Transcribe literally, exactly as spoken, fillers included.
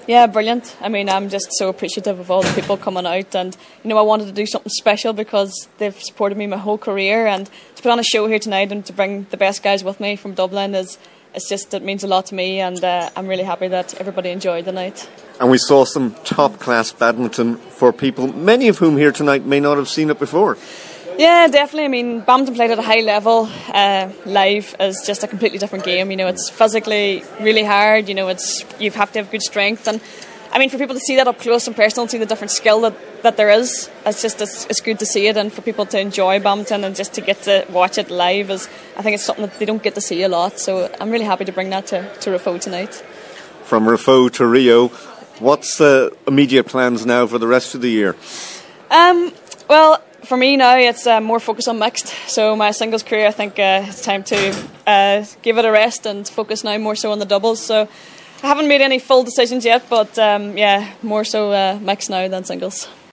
Yeah, brilliant. I mean, I'm just so appreciative of all the people coming out, and you know, I wanted to do something special because they've supported me my whole career, and to put on a show here tonight and to bring the best guys with me from Dublin is it's just it means a lot to me, and uh, I'm really happy that everybody enjoyed the night. And we saw some top class badminton for people, many of whom here tonight may not have seen it before. Yeah, definitely. I mean, badminton played at a high level uh, live is just a completely different game. You know, it's physically really hard. You know, it's you have to have good strength, and I mean, for people to see that up close and personal, see the different skill that, that there is, it's just it's, it's good to see it, and for people to enjoy badminton and just to get to watch it live is, I think it's something that they don't get to see a lot. So I'm really happy to bring that to to Rafo tonight. From Rafo to Rio, what's the immediate plans now for the rest of the year? Um, well. For me now, it's uh, more focus on mixed. So my singles career, I think uh, it's time to uh, give it a rest and focus now more so on the doubles. So I haven't made any full decisions yet, but um, yeah, more so uh, mixed now than singles.